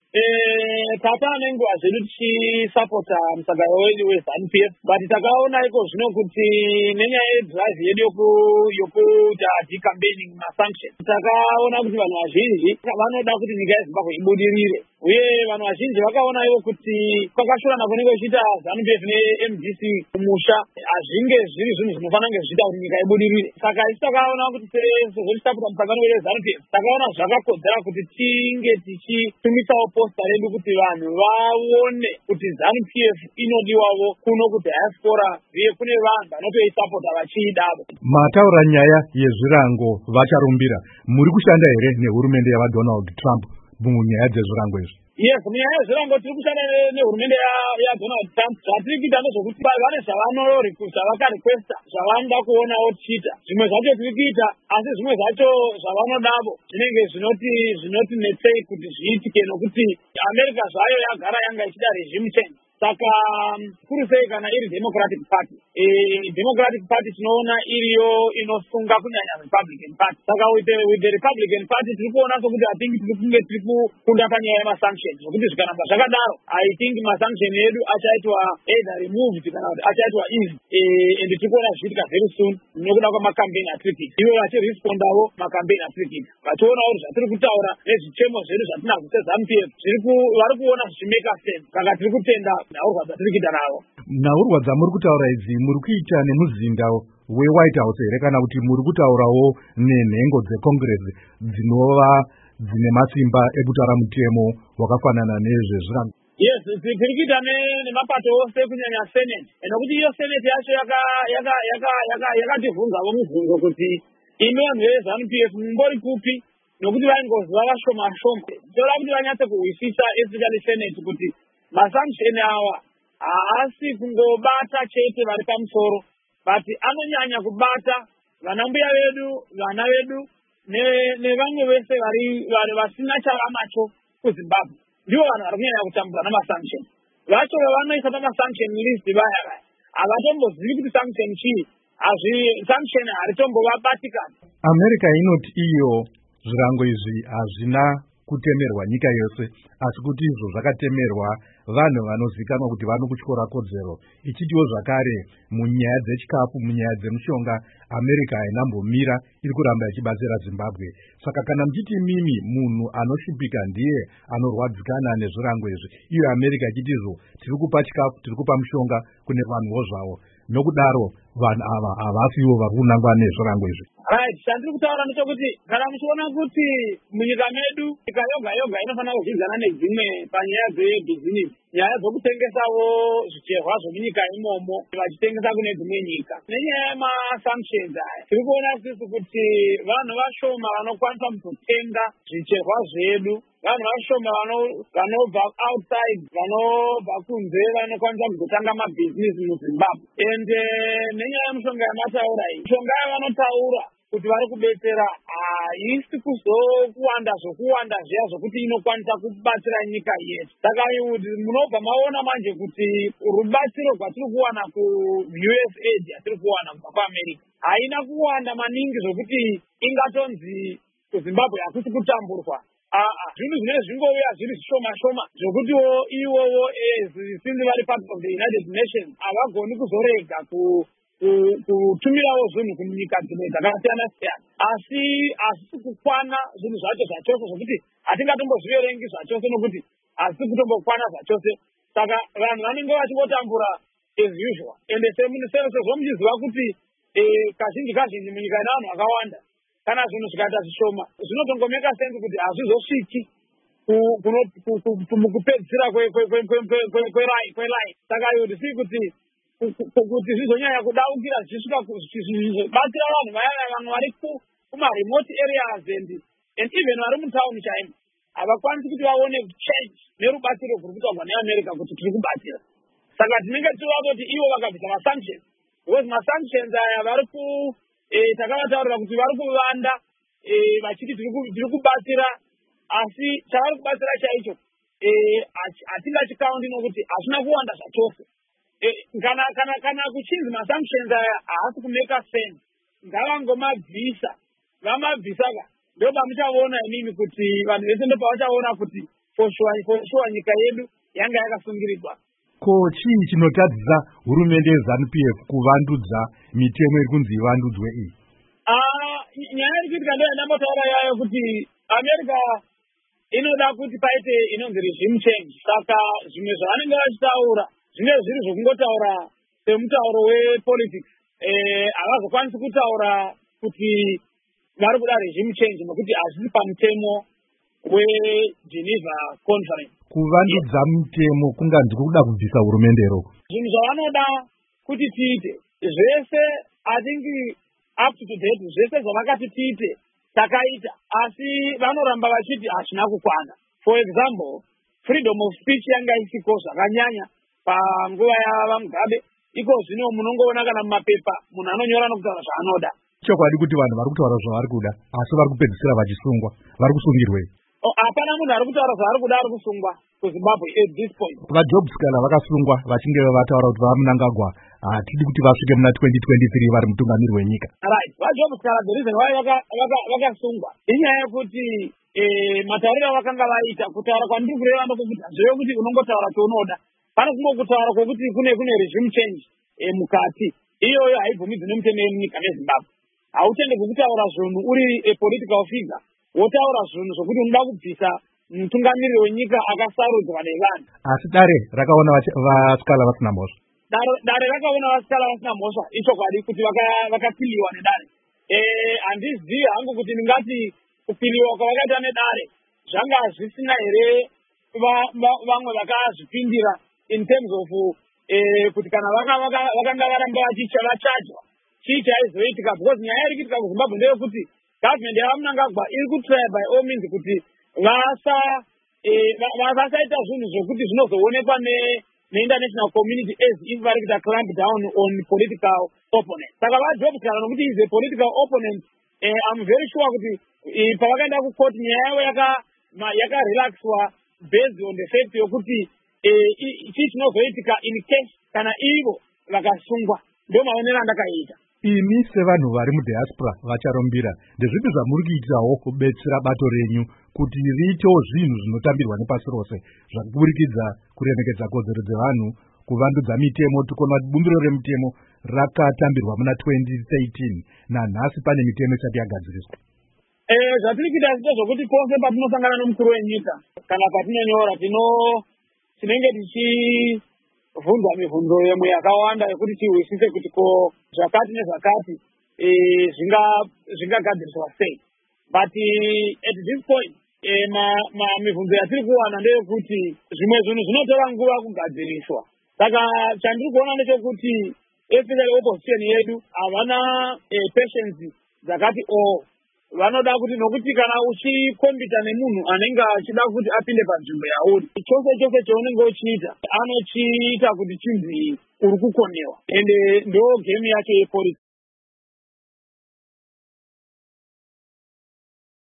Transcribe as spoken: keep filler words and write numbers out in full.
Eh, tata nenguva zvedu tichisapota musagaro wedu weZANU-P F, but takaona iko zvino kuti nenyaya yedrive yedu yokuita decampaigning masanction, takaona kuti vanhu vazhinji vanoda kuti nyika yeZimbabwe ibudirire, uye vanhu vazhinji vakaonawo kuti kwakashorana kunenge kuchiita ZANU-P F ne-M D C kumusha hazvinge zviri zvinhu zvinofanira kunge zvichiita kuti nyika ibudirire. Saka isi takaona kuti sezvo tisapota musagaro wedu weZANU-P F, takaona zvakakodzera kuti tinge tichitumisawo posta redu kuti vanhu vaone kuti ZANU-P F inodiwawo kuno kudiaspora uye kune vanhu vanotoisapota vachiidavo. Mataura nyaya yezvirango vacharumbira, muri kushanda here nehurumende yavaDonald Trump munyaya dzezvirango izvi? Yes, munyaya yezvirango tiri kushanda nehurumende yaDonald Trump. Zvatiri kuita ndezvokuti vane zvavakarequesta zvavanoda kuonawo tichiita. Zvimwe zvacho tiri kuita, asi zvimwe zvacho zvavanodavo zvinenge zvinoti zvinoti netsei kuti zviitike, nokuti America zvayo yagara yanga ichida regime change. Saka kuri sei kana iri Democratic Party, eh Democratic Party tinoona iriyo inosunga kunyanya Republican Party. Saka with the, with the Republican Party tiri kuona sokuti I think tiri kunge tiri kukunda panyaya yemasanctions, zvokuti zvikanamba zvakadaro I think masanction edu achaitwa either removed kana kuti achaitwa easy, eh and tiri kuona zviitika very soon nokuda kwamacampaign atiri kuita, ivo vachirespondawo macampaign atiri kuita, vachionawo kuti zvatiri kutaura nezvichemo zvedu zvatinazvo seZANU-P F vari kuona zvichimeka sense. Saka tiri kutenda naurwa dzatiri kuita navo. Naurwa dzamuri kutaura idzi muri kuita nemuzinda weWhite House here kana kuti muri kutaurawo nenhengo dzeCongress dzinova dzine masimba ekutaramutemo wakafanana nezvezvirango? Yes, tiri kuita nemapato ose kunyanya Senate, nokuti iyo Senate yacho yakativhunzawo mibvunzo kuti imi vanhu veZANU-P F mumbori kupi, nokuti vaingozwa vashoma shoma. Toda kuti vanyatse kuhwisisa especially Senate kuti masanction awa haasi kungobata chete vari pamusoro, but anonyanya kubata vana mbuya vedu, vana vedu nevamwe vese vari vasina chavanacho kuZimbabwe. Ndivo vanhu vari kunyanya kutambura namasanction. Vacho vavanoisa pamasanction list vaya vaya havatombozivi kuti sanction chii, sanction haritombovabatikana. America inoti iyo zvirango izvi hazvina kutemerwa nyika yose, asi kuti izvo zvakatemerwa vanhu vanozikanwa kuti vano kutyora kodzero. Ichitiwo zvakare munyaya dzechikafu, munyaya dzemushonga, America hainambomira, iri kuramba ichibatsira Zimbabwe. Saka kana muchiti mimi munhu anoshupika ndiye anorwadzikana nezvirango izvi, iyo America ichiti izvo tiri kupa chikafu, tiri kupa mushonga kune vanhuwo zvavo, nokudaro vanhu ava havasiwo vari kunangwa nezvirango izvi. Right, chandiri kutaura ndechekuti kana muchiona kuti munyika medu nyika yoga yoga inofanira kuzvidzana nedzimwe panyaya dzebhizinisi, nyaya dzokutengesawo zvicherwa zvomunyika imomo vachitengesa kune dzimwe nyika. Nenyaya yemasanctions aya tiri kuona sisi kuti vanhu vashoma vanokwanisa kutenga zvicherwa zvedu, vanhu vashoma vanobva outside, vanobva kunze vanokwanisa kuzotanga mabhizinisi muZimbabwe. And nenyaya yemushonga yamataura iyi, mishonga yavanotaura kuti vari kubetsera haisi kuzokuwanda zvokuwanda zviya zvokuti inokwanisa kubatsira nyika yedu. Saka munobva maona manje kuti rubatsiro rwatiri kuwana ku-U S aid yatiri kuwana kubva kuAmerica haina kuwanda maningi zvokuti ingatonzi kuZimbabwe hakusi kutamburwa. Aa zvinhu zvinenge zvingouya zviri zvishoma shoma zvokutiwo ivowo since vari part of the United Nations havagoni kuzorega ku kutumirawo zvinhu kunyika dzimwe dzakasiyana siyana, asi hasisi kukwana zvinhu zvacho zvachose zvokuti hatingatombozviverengi zvachose nokuti hasisi kutombokwana zvachose. Saka vanhu vanenge vachingotambura as usual, ende sezvo muchiziva kuti kazhinji kazhinji munyika ina vanhu vakawanda, kana zvinhu zvikaita zvishoma zvinotongomeka sense kuti hazvizosviki mukupedzisira kwelaini. Saka iwodisi kuti kuti zvizonyanya kudaukira zvichisvika kubatsira vanhu vaya vamwe vari kumaremote areas and and even vari mutaundi chaimo havakwanisi kuti vaone change nerubatsiro kuri kutaurwa neAmerica kuti tiri kubatsira. Saka tinenge tichiva kuti ivo vakabvisa masanctions, because masanctions aya vari ku takavataurira kuti vari kuvanda vachiti tiri kubatsira, asi chavari kubatsira chaicho hatingachikaundi nokuti hazvina kuwanda zvachose. Kana kana kana kuchinzi masanctions aya haasi kumeka sense, ngavangomabvisa, vamabvisa ka ndopamuchaona imimi kuti vanhu vese ndopavachaona kuti poshuwa nyika yedu yanga yakasungirirwa. Ko chii chinotadzisa hurumende yeZANU-P F kuvandudza mitemo iri kunzi ivandudzwe iyi? Ah, nyaya iri kuitika ndoyandamotaura yayo kuti America inoda kuti paite inonzi regime change. Saka zvimwe zvavanenge vachitaura zvinenge zviri zvokungotaura semutauro wepolitics. Eh, havazokwanisi kutaura kuti vari kuda regime change nokuti hazvisi pamutemo weGeneva Conference. Kuvandudza mitemo kunganzi kuda kubvisa hurumende roko. Zvinhu zvavanoda kuti tiite zvese, I think up to date zvese zvavakati tiite takaita, asi vanoramba vachiti hazvina kukwana. For example, freedom of speech yanga isiko zvakanyanya panguva yavaMugabe. Iko zvino munongoona kana mumapepa munhu anonyora nokutaura zvaanoda. Chokwadi kuti vanhu vari kutaura zvavari kuda asi vari kupedzisira vachisungwa. Vari kusungirwei? Hapana munhu ari kutaura zvaari kuda ari kusungwa kuZimbabwe at this point. VaJob Scaler vakasungwa vachinge vataura kuti vaMnangagwa hatidi kuti vasvike muna twenty twenty-three vari mutungamiri wenyika. Right. VaJob Scaler the reason why vakasungwa inyaya yekuti matauriro avakanga vaita kutaura kwandiri kureva ndokuti hazvive kuti unongotaura chaunoda. Pane kungokutaura kwokuti kune kune regime change mukati. Iyoyo haibvumidzwi nemutemo wenyika meZimbabwe. Hautendedzwi kutaura zvinhu uri a political figure. Wotaura zvinhu zvokuti unoda kubvisa mutungamiriri wenyika akasarudzwa nevanhu. Asi dare rakaona vaScaler vasina mhosva. Dare rakaona vaScaler vasina mhosva ichokwadi kuti vakapiliwa nedare. Handizivi hangu kuti ndingati kupiliwa kwavakaita nedare zvanga zvisina here vamwe vakazvipindira in terms of kuti kana vakanga varamba vachachwa chii chaizoitika, because nyaya iri kuitika kuZimbabwe ndeyekuti government yavaMnangagwa iri kutry by all means kuti vasaita zvinhu zvokuti zvinozoonekwa neinterntional community as if vari kuita clamp down on political opponent. Saka vaJob Scaler nokuti is a political opponent, I'm very sure kuti pavakaenda kucourt nyaya yavo yakarelaxwa based on the fact yokuti chii chinozoitika in case kana ivo vakasungwa. Ndio maonero andakaita. Imi sevanhu vari mudiaspora vacharumbira, ndezvipi zvamuri kuitirawo kubetsera bato renyu kuti riitewo zvinhu zvinotambirwa nepasi rose zvakuburikidza kuremekedza kodzero dzevanhu, kuvandudza mitemo? Tikuona kuti bumbiro remitemo rakatambirwa muna twenty thirteen nanhasi pane mitemo isati yagadziriswa. Eh, zvatiri kuita zvito zvokuti pose patinosangana nomukuru wenyika kana patinonyora tino tinenge tichi vunzwa mibvunzo yemwe yakawanda yekuti tihwisise kuti ko zvakati nezvakati zvingagadziriswa sei. But at this point mibvunzo yatiri kuwana ndeyekuti zvimwe zvinhu zvinotora nguva kugadziriswa. Saka chandiri kuona ndechekuti especially opposition yedu havana patience dzakati o vanoda kuti nokuti kana uchikombita nemunhu anenge achida kuti apinde panzvimbo yauri, chose chose chaunenge uchiita anochiita kuti chinzi uri kukonewa, ende ndo game yacho yepolitics.